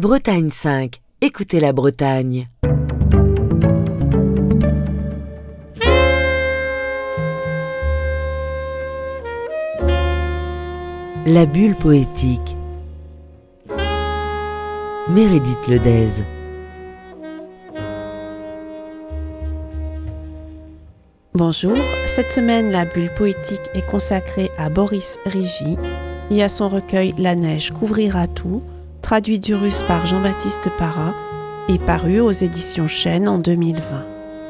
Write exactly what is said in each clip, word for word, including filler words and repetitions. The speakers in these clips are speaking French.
Bretagne cinq, écoutez la Bretagne. La bulle poétique. Meredith Ledez. Bonjour, cette semaine la bulle poétique est consacrée à Boris Rigy et à son recueil La neige couvrira tout, traduit du russe par Jean-Baptiste Parra et paru aux éditions Chênes en deux mille vingt.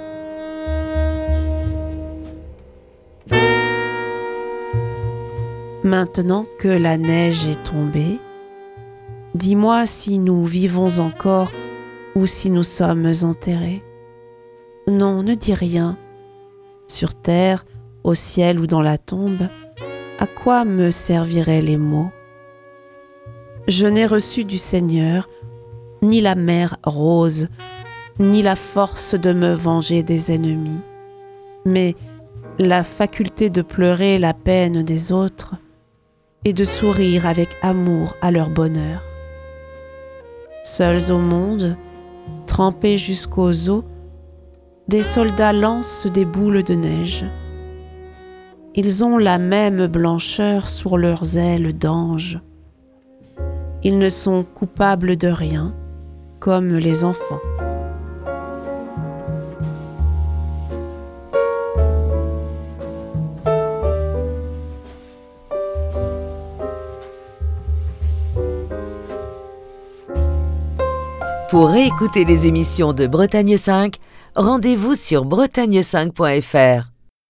Maintenant que la neige est tombée, dis-moi si nous vivons encore ou si nous sommes enterrés. Non, ne dis rien. Sur terre, au ciel ou dans la tombe, à quoi me serviraient les mots ? Je n'ai reçu du Seigneur ni la mer rose, ni la force de me venger des ennemis, mais la faculté de pleurer la peine des autres et de sourire avec amour à leur bonheur. Seuls au monde, trempés jusqu'aux os, des soldats lancent des boules de neige. Ils ont la même blancheur sur leurs ailes d'ange. Ils ne sont coupables de rien, comme les enfants. Pour réécouter les émissions de Bretagne cinq, rendez-vous sur bretagne cinq point f r.